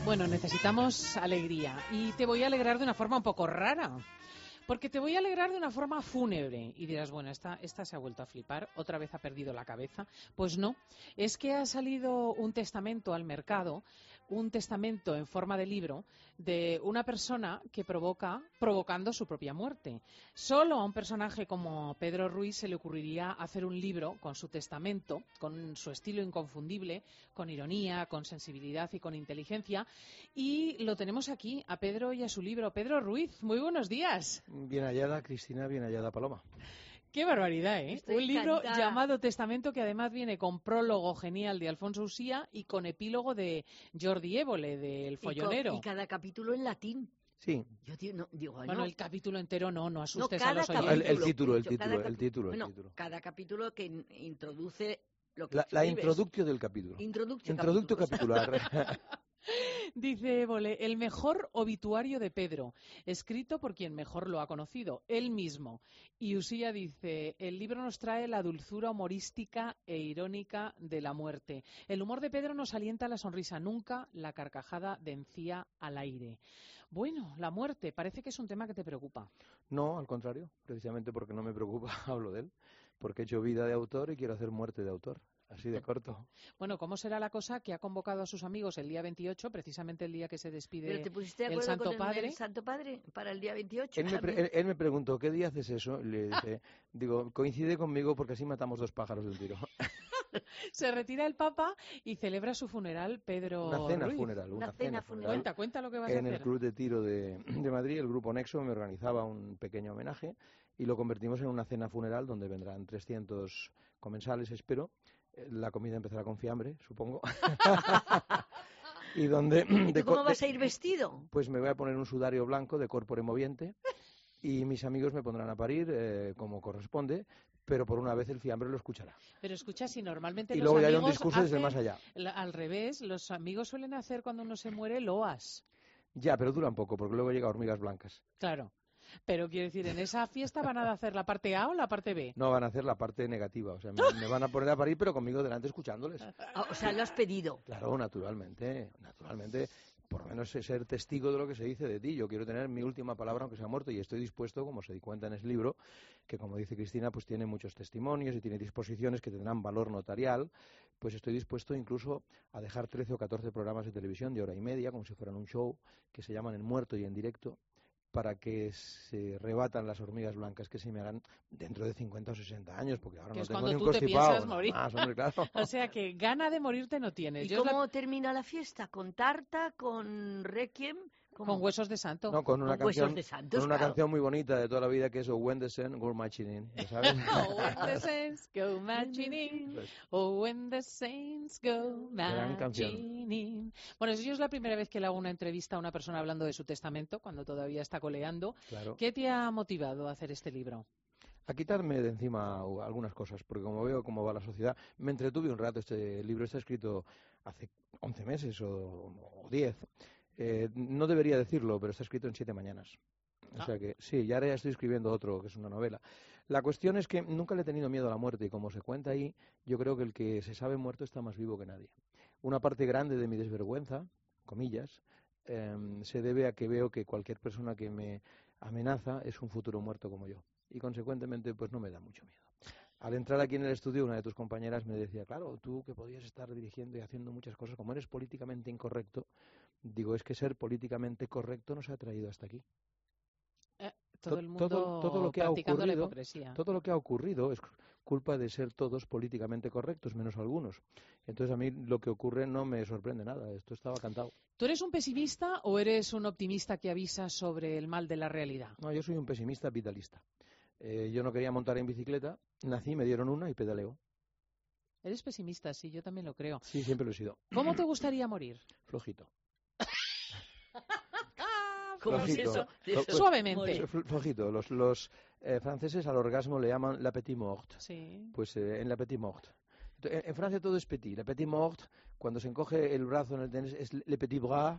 Bueno, necesitamos alegría y te voy a alegrar de una forma un poco rara. Porque te voy a alegrar de una forma fúnebre. Y dirás, bueno, esta se ha vuelto a flipar, otra vez ha perdido la cabeza. Pues no, es que ha salido un testamento al mercado, un testamento en forma de libro, de una persona que provocando su propia muerte. Solo a un personaje como Pedro Ruiz se le ocurriría hacer un libro con su testamento, con su estilo inconfundible, con ironía, con sensibilidad y con inteligencia. Y lo tenemos aquí, a Pedro y a su libro. Pedro Ruiz, muy buenos días. Bien hallada, Cristina, bien hallada, Paloma. ¡Qué barbaridad, eh! Estoy Un libro encantada. llamado Testamento que además viene con prólogo genial de Alfonso Usía y con epílogo de Jordi Évole, del Follonero. Y cada capítulo en latín. Sí. Yo digo, Bueno, el capítulo entero no asustes a cada los capítulo. oyentes. El título. Bueno, cada capítulo que introduce lo que La escribes. introduccio del capítulo. Introductio capitular. Dice Évole, el mejor obituario de Pedro, escrito por quien mejor lo ha conocido, él mismo. Y Usía dice, el libro nos trae la dulzura humorística e irónica de la muerte. El humor de Pedro nos alienta la sonrisa, nunca la carcajada de encía al aire. Bueno, la muerte, parece que es un tema que te preocupa. No, al contrario, precisamente porque no me preocupa, hablo de él. Porque he hecho vida de autor y quiero hacer muerte de autor. Así de corto. Bueno, ¿cómo será la cosa que ha convocado a sus amigos el día 28, precisamente el día que se despide ¿Pero te pusiste de el acuerdo Santo con Padre? el Santo Padre para el día 28? Él me preguntó, ¿qué día haces eso? Le dije, digo, coincide conmigo porque así matamos dos pájaros de un tiro. Se retira el Papa y celebra su funeral Pedro Una cena Ruiz. funeral. Cuenta lo que vas a En hacer. el Club de Tiro de Madrid, el Grupo Nexo me organizaba un pequeño homenaje y lo convertimos en una cena funeral donde vendrán 300 comensales, espero. La comida empezará con fiambre, supongo. ¿Y tú cómo vas a ir vestido? Pues me voy a poner un sudario blanco de corpore moviente y mis amigos me pondrán a parir como corresponde, pero por una vez el fiambre lo escuchará. Pero escucha, si normalmente Y los luego ya hay un amigos discurso desde hacen más allá. al revés, los amigos suelen hacer cuando uno se muere loas. Ya, pero dura un poco, porque luego llega hormigas blancas. Claro. Pero quiero decir, ¿en esa fiesta van a hacer la parte A o la parte B? No, van a hacer la parte negativa, o sea, me van a poner a parir, pero conmigo delante escuchándoles. O sea, lo has pedido. Claro, naturalmente, por lo menos ser testigo de lo que se dice de ti. Yo quiero tener mi última palabra aunque sea muerto y estoy dispuesto, como se cuenta en ese libro, que como dice Cristina, pues tiene muchos testimonios y tiene disposiciones que tendrán valor notarial, pues estoy dispuesto incluso a dejar 13 o 14 programas de televisión de hora y media, como si fueran un show, que se llaman En Muerto y en Directo, para que se rebatan las hormigas blancas que se me hagan dentro de 50 o 60 años, porque ahora Que no es tengo cuando ni un tú te constipado. piensas morir. Más, hombre, claro. O sea que gana de morirte no tienes. ¿Y cómo termina la fiesta? ¿Con tarta? ¿Con requiem? Con huesos de santo. No, con una huesos de santos, con una claro. canción muy bonita de toda la vida que es Oh When the Sun Go Marching In, ¿ya sabes? Oh, when the saints go marching in. Oh, when the saints go Gran canción. marching in. Bueno, yo es la primera vez que le hago una entrevista a una persona hablando de su testamento, cuando todavía está coleando. Claro. ¿Qué te ha motivado a hacer este libro? A quitarme de encima algunas cosas, porque como veo cómo va la sociedad, me entretuve un rato. Este libro está escrito hace 11 meses o 10. No debería decirlo, pero está escrito en 7 mañanas. O sea que sí, y ahora ya estoy escribiendo otro, que es una novela. La cuestión es que nunca le he tenido miedo a la muerte y como se cuenta ahí, yo creo que el que se sabe muerto está más vivo que nadie. Una parte grande de mi desvergüenza, comillas, se debe a que veo que cualquier persona que me amenaza es un futuro muerto como yo. Y consecuentemente pues no me da mucho miedo. Al entrar aquí en el estudio, una de tus compañeras me decía, claro, tú que podías estar dirigiendo y haciendo muchas cosas, como eres políticamente incorrecto, digo, es que ser políticamente correcto nos ha traído hasta aquí. Todo el mundo todo lo que practicando la hipocresía. Todo lo que ha ocurrido es culpa de ser todos políticamente correctos, menos algunos. Entonces a mí lo que ocurre no me sorprende nada, esto estaba cantado. ¿Tú eres un pesimista o eres un optimista que avisa sobre el mal de la realidad? No, yo soy un pesimista vitalista. Yo no quería montar en bicicleta, nací, me dieron una y pedaleo. Eres pesimista, sí, yo también lo creo. Sí, siempre lo he sido. ¿Cómo te gustaría morir? Flojito. ¿Cómo es eso? Suavemente. Flojito. Los franceses al orgasmo le llaman la petite mort. Sí. Pues en la petite mort. En Francia todo es petit. La petite mort, cuando se encoge el brazo en el tenis, es le petit bras.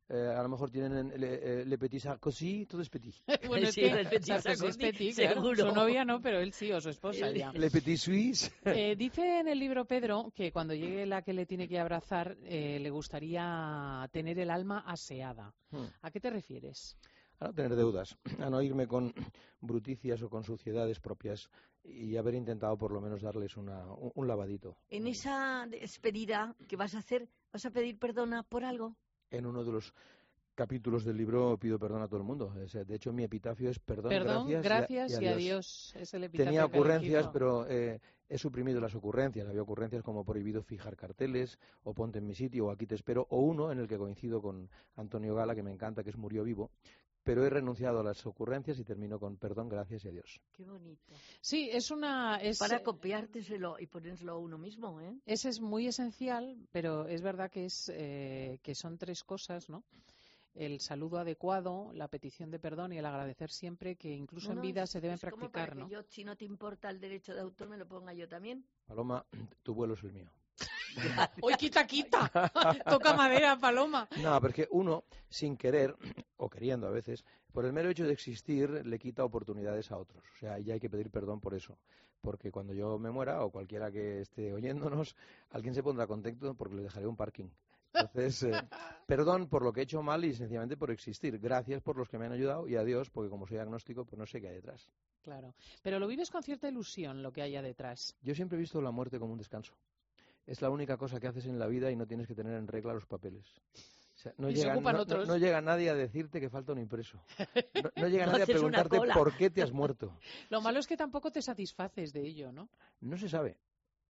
a lo mejor tienen le petit Sarkozy, todo es petit. Bueno, es Sí, que el petit Sarkozy es Sarkozy, petit, claro. seguro. Su novia no, pero él sí, o su esposa ya. Le petit Suisse. Dice en el libro Pedro que cuando llegue la que le tiene que abrazar le gustaría tener el alma aseada. ¿A qué te refieres? A no tener deudas, a no irme con bruticias o con suciedades propias y haber intentado por lo menos darles un lavadito. En esa despedida que vas a hacer, ¿vas a pedir perdona por algo? En uno de los capítulos del libro pido perdón a todo el mundo. O sea, de hecho, mi epitafio es perdón, gracias y y adiós. Es el epitafio Tenía que ocurrencias, elegido. pero he suprimido las ocurrencias. Había ocurrencias como prohibido fijar carteles, o ponte en mi sitio, o aquí te espero, o uno en el que coincido con Antonio Gala, que me encanta, que es Murió vivo. Pero he renunciado a las ocurrencias y termino con perdón, gracias y adiós. Qué bonito. Sí, es para copiárteselo y ponérselo a uno mismo, ¿eh? Ese es muy esencial, pero es verdad que que son tres cosas, ¿no? El saludo adecuado, la petición de perdón y el agradecer siempre, que incluso en vida se deben practicar, como para que yo, si no te importa el derecho de autor, me lo ponga yo también. Paloma, tu vuelo es el mío. ¡Uy, quita! Toca madera, Paloma. No, porque uno, sin querer, o queriendo a veces, por el mero hecho de existir, le quita oportunidades a otros. O sea, ya hay que pedir perdón por eso. Porque cuando yo me muera, o cualquiera que esté oyéndonos, alguien se pondrá contento porque le dejaré un parking. Entonces, perdón por lo que he hecho mal y sencillamente por existir. Gracias por los que me han ayudado y adiós, porque como soy agnóstico, pues no sé qué hay detrás. Claro, pero lo vives con cierta ilusión lo que haya detrás. Yo siempre he visto la muerte como un descanso. Es la única cosa que haces en la vida y no tienes que tener en regla los papeles. O sea, no llega nadie a decirte que falta un impreso. No llega nadie a preguntarte por qué te has muerto. Lo malo es que tampoco te satisfaces de ello, ¿no? No se sabe.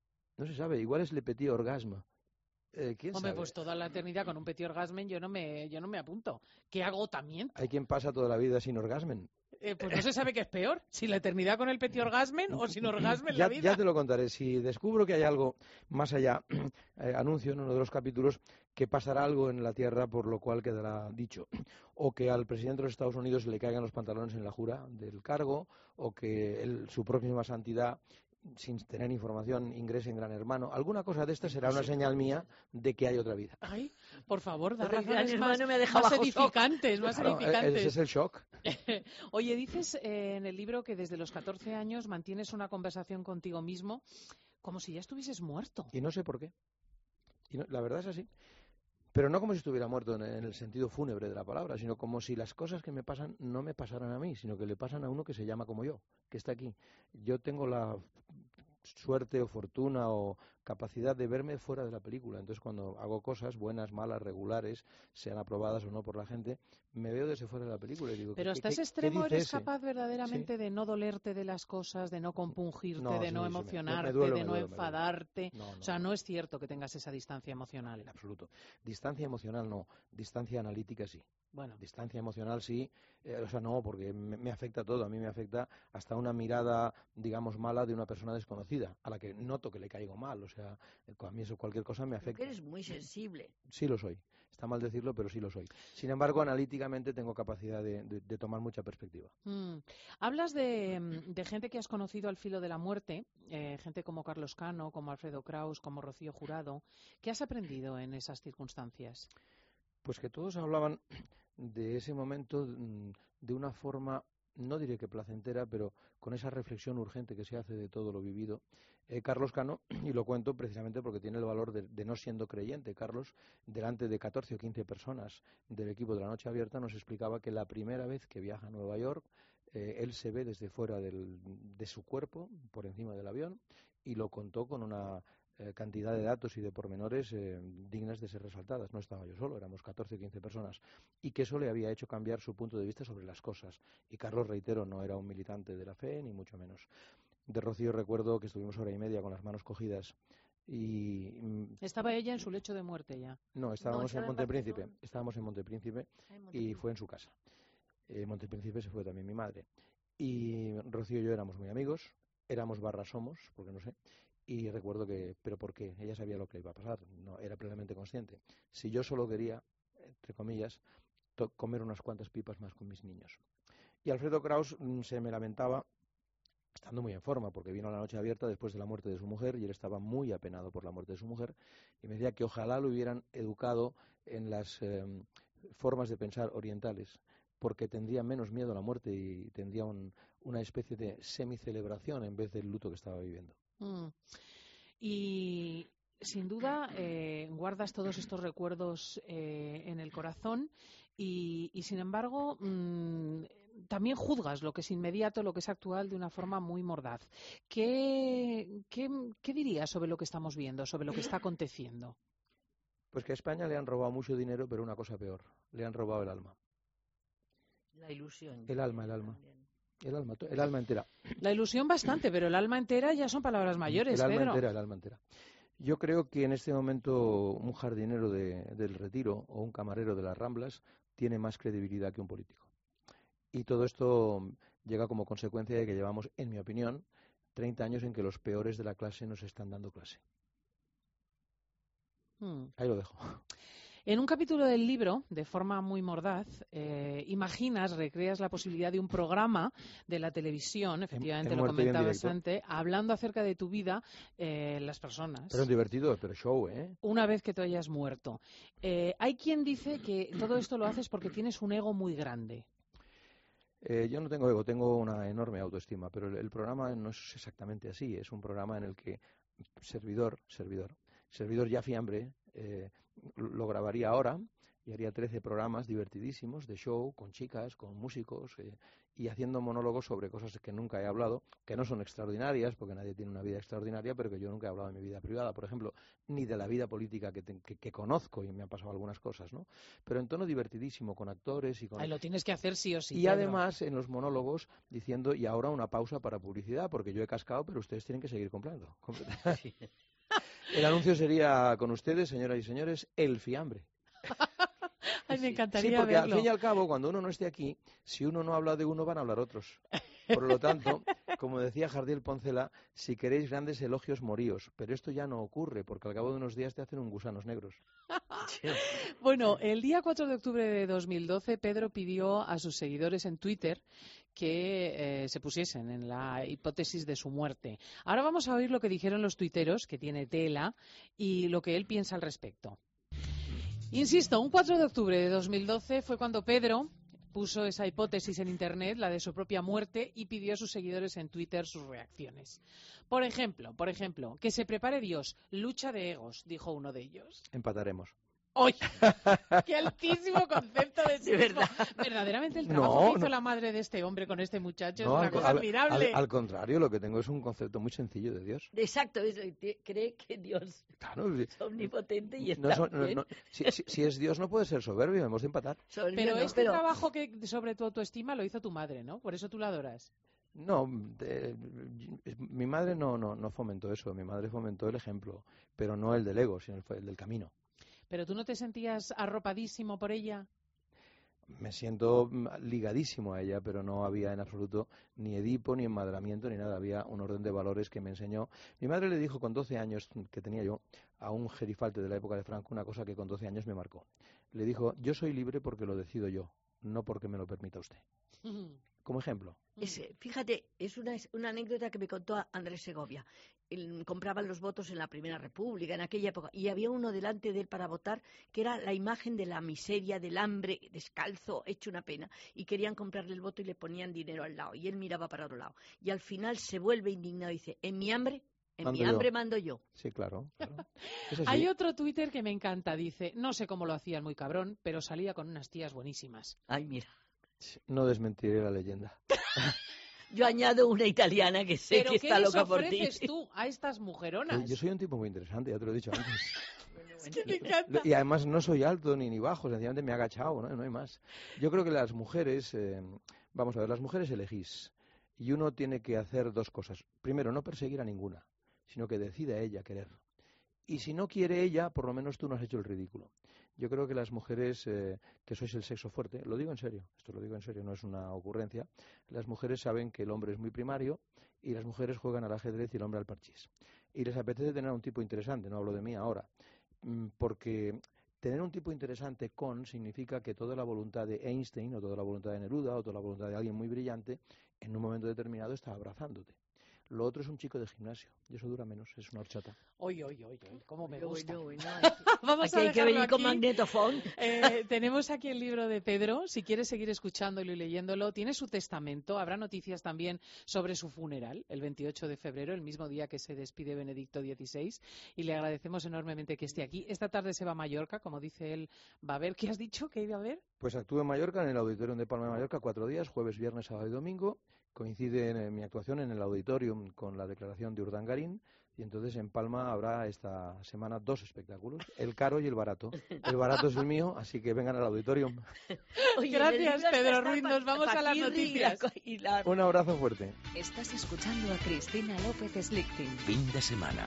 Igual es le petit orgasme. ¿Quién Hombre, sabe? pues toda la eternidad con un petit orgasmen yo no me apunto. ¡Qué agotamiento! Hay quien pasa toda la vida sin orgasmen. Pues no se sabe qué es peor, si la eternidad con el petit orgasmen o sin orgasmen la vida. Ya te lo contaré. Si descubro que hay algo más allá, anuncio en uno de los capítulos que pasará algo en la Tierra por lo cual quedará dicho. O que al presidente de los Estados Unidos le caigan los pantalones en la jura del cargo, o que su próxima santidad, sin tener información, ingrese en Gran Hermano. Alguna cosa de esta será una señal mía de que hay otra vida. Ay, por favor, da razones más edificantes, más edificantes. Ese es el shock. Oye, dices en el libro que desde los 14 años mantienes una conversación contigo mismo como si ya estuvieses muerto. Y no sé por qué. La verdad es así. Pero no como si estuviera muerto en el sentido fúnebre de la palabra, sino como si las cosas que me pasan no me pasaran a mí, sino que le pasan a uno que se llama como yo, que está aquí. Yo tengo la suerte o fortuna o capacidad de verme fuera de la película. Entonces, cuando hago cosas buenas, malas, regulares, sean aprobadas o no por la gente, me veo desde fuera de la película y digo... Pero hasta ese extremo eres capaz verdaderamente de no dolerte de las cosas, de no compungirte, de no emocionarte, de no enfadarte. O sea, no es cierto que tengas esa distancia emocional. En absoluto. Distancia emocional no, distancia analítica sí. Bueno. Distancia emocional sí, o sea, no, porque me afecta todo. A mí me afecta hasta una mirada, digamos, mala de una persona desconocida, a la que noto que le caigo mal. O sea, a mí eso, cualquier cosa me afecta. Porque eres muy sensible. Sí lo soy. Está mal decirlo, pero sí lo soy. Sin embargo, analíticamente tengo capacidad de tomar mucha perspectiva. Hablas de gente que has conocido al filo de la muerte, gente como Carlos Cano, como Alfredo Kraus, como Rocío Jurado. ¿Qué has aprendido en esas circunstancias? Pues que todos hablaban de ese momento de una forma, no diré que placentera, pero con esa reflexión urgente que se hace de todo lo vivido. Carlos Cano, y lo cuento precisamente porque tiene el valor de no siendo creyente, Carlos, delante de 14 o 15 personas del equipo de La Noche Abierta, nos explicaba que la primera vez que viaja a Nueva York, él se ve desde fuera de su cuerpo, por encima del avión, y lo contó con una cantidad de datos y de pormenores dignas de ser resaltadas. No estaba yo solo, éramos 14 o 15 personas. Y que eso le había hecho cambiar su punto de vista sobre las cosas. Y Carlos, reitero, no era un militante de la fe, ni mucho menos. De Rocío recuerdo que estuvimos hora y media con las manos cogidas. ¿Estaba ella en su lecho de muerte ya? No, estábamos en Montepríncipe. Estábamos en Montepríncipe y fue en su casa. En Montepríncipe se fue también mi madre. Y Rocío y yo éramos muy amigos, éramos somos, porque no sé. Y recuerdo ¿pero por qué? Ella sabía lo que iba a pasar, no era plenamente consciente. Si yo solo quería, entre comillas, comer unas cuantas pipas más con mis niños. Y Alfredo Kraus se me lamentaba, estando muy en forma, porque vino a La Noche Abierta después de la muerte de su mujer, y él estaba muy apenado por la muerte de su mujer, y me decía que ojalá lo hubieran educado en las formas de pensar orientales, porque tendría menos miedo a la muerte y tendría una especie de semicelebración en vez del luto que estaba viviendo. Y sin duda guardas todos estos recuerdos en el corazón y sin embargo también juzgas lo que es inmediato, lo que es actual de una forma muy mordaz. ¿Qué dirías sobre lo que estamos viendo, sobre lo que está aconteciendo? Pues que a España le han robado mucho dinero, pero una cosa peor, le han robado el alma. La ilusión. El alma. El alma entera. La ilusión bastante, pero el alma entera ya son palabras mayores, Pedro. El alma entera. Yo creo que en este momento un jardinero del Retiro o un camarero de las Ramblas tiene más credibilidad que un político. Y todo esto llega como consecuencia de que llevamos, en mi opinión, 30 años en que los peores de la clase nos están dando clase. Ahí lo dejo. En un capítulo del libro, de forma muy mordaz, recreas la posibilidad de un programa de la televisión, efectivamente lo comentabas antes, hablando acerca de tu vida, las personas. Pero es divertido, pero show, ¿eh? Una vez que tú hayas muerto. Hay quien dice que todo esto lo haces porque tienes un ego muy grande. Yo no tengo ego, tengo una enorme autoestima, pero el programa no es exactamente así. Es un programa en el que servidor ya fiambre, lo grabaría ahora y haría 13 programas divertidísimos de show, con chicas, con músicos, y haciendo monólogos sobre cosas que nunca he hablado, que no son extraordinarias, porque nadie tiene una vida extraordinaria, pero que yo nunca he hablado de mi vida privada, por ejemplo, ni de la vida política que conozco, y me han pasado algunas cosas, ¿no? Pero en tono divertidísimo, con actores y con... Ahí lo tienes que hacer sí o sí, Y Pedro. además, en los monólogos, diciendo, y ahora una pausa para publicidad, porque yo he cascado, pero ustedes tienen que seguir comprando. Sí. El anuncio sería con ustedes, señoras y señores, el fiambre. Ay, me encantaría Sí, porque verlo. al fin y al cabo, cuando uno no esté aquí, si uno no habla de uno, van a hablar otros. Por lo tanto, como decía Jardiel Poncela, si queréis grandes elogios, moríos. Pero esto ya no ocurre, porque al cabo de unos días te hacen un gusanos negros. Bueno, el día 4 de octubre de 2012, Pedro pidió a sus seguidores en Twitter que se pusiesen en la hipótesis de su muerte. Ahora vamos a oír lo que dijeron los tuiteros, que tiene tela, y lo que él piensa al respecto. Insisto, un 4 de octubre de 2012 fue cuando Pedro puso esa hipótesis en Internet, la de su propia muerte, y pidió a sus seguidores en Twitter sus reacciones. Por ejemplo, que se prepare Dios, lucha de egos, dijo uno de ellos. Empataremos. ¡Oye! ¡Qué altísimo concepto de sí mismo! Verdaderamente el trabajo que hizo la madre de este hombre con este muchacho es una cosa admirable. Al contrario, lo que tengo es un concepto muy sencillo de Dios. Exacto, eso, cree que Dios es omnipotente y está bien. Si es Dios no puede ser soberbio, hemos de empatar. Pero este trabajo sobre tu autoestima lo hizo tu madre, ¿no? Por eso tú la adoras. No, mi madre no fomentó eso, mi madre fomentó el ejemplo, pero no el del ego, sino el del camino. ¿Pero tú no te sentías arropadísimo por ella? Me siento ligadísimo a ella, pero no había en absoluto ni Edipo, ni enmadramiento, ni nada. Había un orden de valores que me enseñó. Mi madre le dijo con 12 años que tenía yo a un gerifalte de la época de Franco una cosa que con 12 años me marcó. Le dijo, yo soy libre porque lo decido yo, no porque me lo permita usted. Como ejemplo. Fíjate, es una anécdota que me contó Andrés Segovia. Compraban los votos en la Primera República, en aquella época, y había uno delante de él para votar que era la imagen de la miseria, del hambre, descalzo, hecho una pena, y querían comprarle el voto y le ponían dinero al lado, y él miraba para otro lado. Y al final se vuelve indignado y dice, en mi hambre mando yo. Sí, claro. Hay otro Twitter que me encanta, dice, no sé cómo lo hacían muy cabrón, pero salía con unas tías buenísimas. Ay, mira. No desmentiré la leyenda. Yo añado una italiana que sé que está loca por ti. ¿Pero qué les ofreces tú a estas mujeronas? Yo soy un tipo muy interesante, ya te lo he dicho antes. Es que me encanta. Y además no soy alto ni bajo, sencillamente me he agachado, no hay más. Yo creo que las mujeres, vamos a ver, las mujeres elegís. Y uno tiene que hacer dos cosas. Primero, no perseguir a ninguna, sino que decida ella querer. Y si no quiere ella, por lo menos tú no has hecho el ridículo. Yo creo que las mujeres, que sois el sexo fuerte, lo digo en serio, esto lo digo en serio, no es una ocurrencia, las mujeres saben que el hombre es muy primario y las mujeres juegan al ajedrez y el hombre al parchís. Y les apetece tener un tipo interesante, no hablo de mí ahora, porque tener un tipo interesante significa que toda la voluntad de Einstein o toda la voluntad de Neruda o toda la voluntad de alguien muy brillante, en un momento determinado está abrazándote. Lo otro es un chico de gimnasio, y eso dura menos, es una horchata. Oy, cómo me gusta. Vamos Aquí a hay que venir dejarlo con aquí. magnetofón. Tenemos aquí el libro de Pedro, si quieres seguir escuchándolo y leyéndolo. Tiene su testamento, habrá noticias también sobre su funeral, el 28 de febrero, el mismo día que se despide Benedicto XVI, y le agradecemos enormemente que esté aquí. Esta tarde se va a Mallorca, como dice él, va a ver. ¿Qué has dicho que iba a ver? Pues actúo en Mallorca, en el Auditorium de Palma de Mallorca, 4 días, jueves, viernes, sábado y domingo. Coincide en mi actuación en el Auditorium con la declaración de Urdangarín, y entonces en Palma habrá esta semana 2 espectáculos, el caro y el barato. El barato es el mío, así que vengan al Auditorium. Oye, Gracias, el libro Pedro está Ruiz, nos vamos a las Paquirri noticias. y la Un abrazo fuerte. Estás escuchando a Cristina López Slichting. Fin de semana.